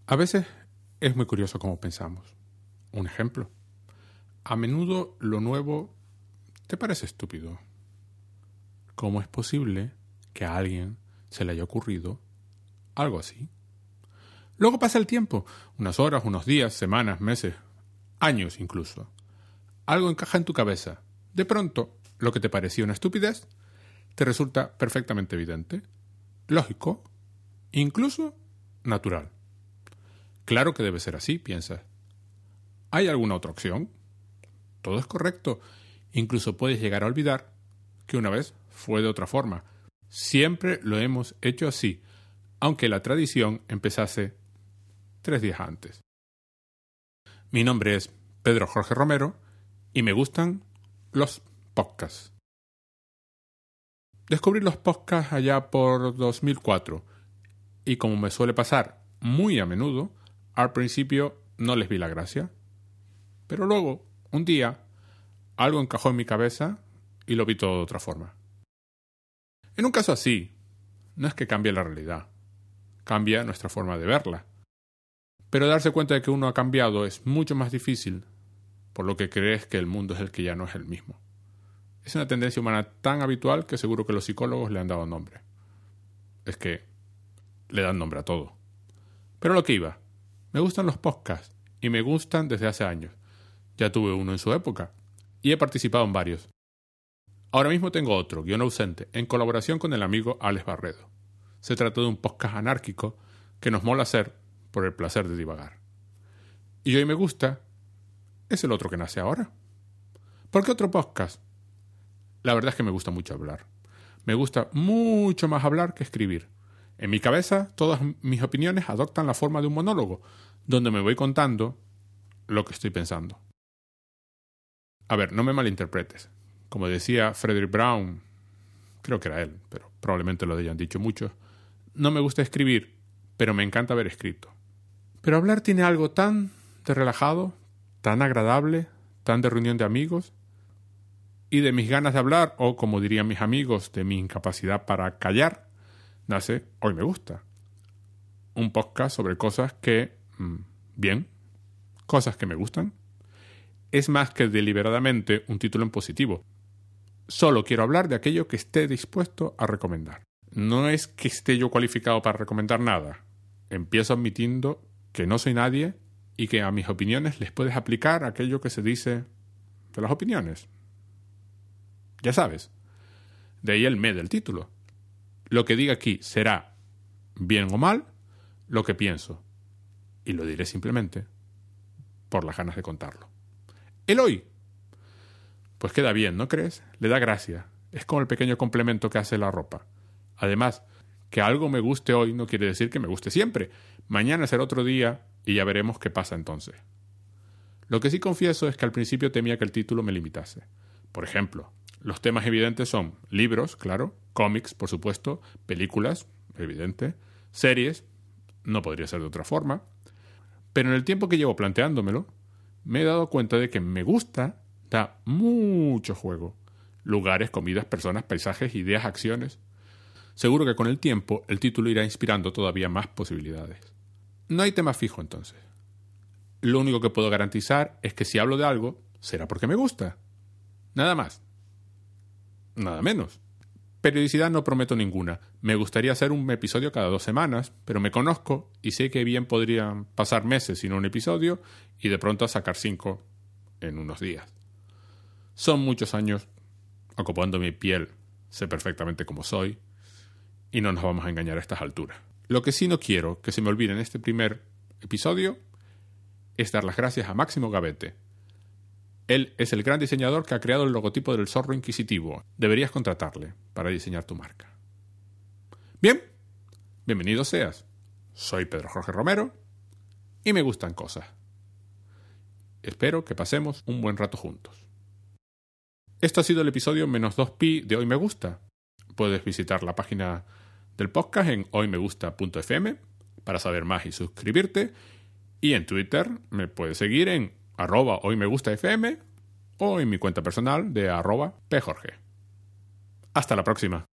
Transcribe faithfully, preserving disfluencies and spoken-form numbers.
A veces es muy curioso cómo pensamos. Un ejemplo. A menudo lo nuevo te parece estúpido. ¿Cómo es posible que a alguien se le haya ocurrido algo así? Luego pasa el tiempo, unas horas, unos días, semanas, meses, años incluso. Algo encaja en tu cabeza. De pronto, lo que te parecía una estupidez te resulta perfectamente evidente, lógico, incluso natural. Claro que debe ser así, piensas. ¿Hay alguna otra opción? Todo es correcto. Incluso puedes llegar a olvidar que una vez fue de otra forma. Siempre lo hemos hecho así, aunque la tradición empezase tres días antes. Mi nombre es Pedro Jorge Romero y me gustan los podcasts. Descubrí los podcasts allá por dos mil cuatro y, como me suele pasar muy a menudo, al principio no les vi la gracia. Pero luego, un día, algo encajó en mi cabeza y lo vi todo de otra forma. En un caso así, no es que cambie la realidad, cambia nuestra forma de verla. Pero darse cuenta de que uno ha cambiado es mucho más difícil, por lo que crees que el mundo es el que ya no es el mismo. Es una tendencia humana tan habitual que seguro que los psicólogos le han dado nombre. Es que le dan nombre a todo. Pero lo que iba, me gustan los podcasts y me gustan desde hace años. Ya tuve uno en su época y he participado en varios. Ahora mismo tengo otro, Guión Ausente, en colaboración con el amigo Alex Barredo. Se trata de un podcast anárquico que nos mola hacer por el placer de divagar. Y hoy me gusta es el otro que nace ahora. ¿Por qué otro podcast? La verdad es que me gusta mucho hablar. Me gusta mucho más hablar que escribir. En mi cabeza, todas mis opiniones adoptan la forma de un monólogo, donde me voy contando lo que estoy pensando. A ver, no me malinterpretes. Como decía Frederick Brown, creo que era él, pero probablemente lo hayan dicho muchos, no me gusta escribir, pero me encanta haber escrito. Pero hablar tiene algo tan de relajado, tan agradable, tan de reunión de amigos, y de mis ganas de hablar, o como dirían mis amigos, de mi incapacidad para callar, nace Hoy Me Gusta. Un podcast sobre cosas que, bien, cosas que me gustan. Es más que deliberadamente un título en positivo. Solo quiero hablar de aquello que esté dispuesto a recomendar. No es que esté yo cualificado para recomendar nada. Empiezo admitiendo que no soy nadie y que a mis opiniones les puedes aplicar aquello que se dice de las opiniones. Ya sabes. De ahí el me del título. Lo que diga aquí será, bien o mal, lo que pienso. Y lo diré simplemente por las ganas de contarlo. El hoy. Pues queda bien, ¿no crees? Le da gracia. Es como el pequeño complemento que hace la ropa. Además, que algo me guste hoy no quiere decir que me guste siempre. Mañana será otro día y ya veremos qué pasa entonces. Lo que sí confieso es que al principio temía que el título me limitase. Por ejemplo, los temas evidentes son libros, claro, cómics, por supuesto, películas, evidente, series, no podría ser de otra forma. Pero en el tiempo que llevo planteándomelo, me he dado cuenta de que me gusta da mucho juego. Lugares, comidas, personas, paisajes, ideas, acciones. Seguro que con el tiempo el título irá inspirando todavía más posibilidades. No hay tema fijo entonces. Lo único que puedo garantizar es que si hablo de algo, será porque me gusta. Nada más. Nada menos. Periodicidad no prometo ninguna. Me gustaría hacer un episodio cada dos semanas, pero me conozco y sé que bien podrían pasar meses sin un episodio y de pronto sacar cinco en unos días. Son muchos años ocupando mi piel, sé perfectamente cómo soy y no nos vamos a engañar a estas alturas. Lo que sí no quiero que se me olvide en este primer episodio es dar las gracias a Máximo Gavete. Él es el gran diseñador que ha creado el logotipo del zorro inquisitivo. Deberías contratarle para diseñar tu marca. Bien, bienvenido seas. Soy Pedro Jorge Romero y me gustan cosas. Espero que pasemos un buen rato juntos. Esto ha sido el episodio menos dos pi de Hoy Me Gusta. Puedes visitar la página del podcast en hoy me gusta punto efe eme para saber más y suscribirte. Y en Twitter me puedes seguir en arroba hoymegustafm o en mi cuenta personal de arroba pjorge. Hasta la próxima.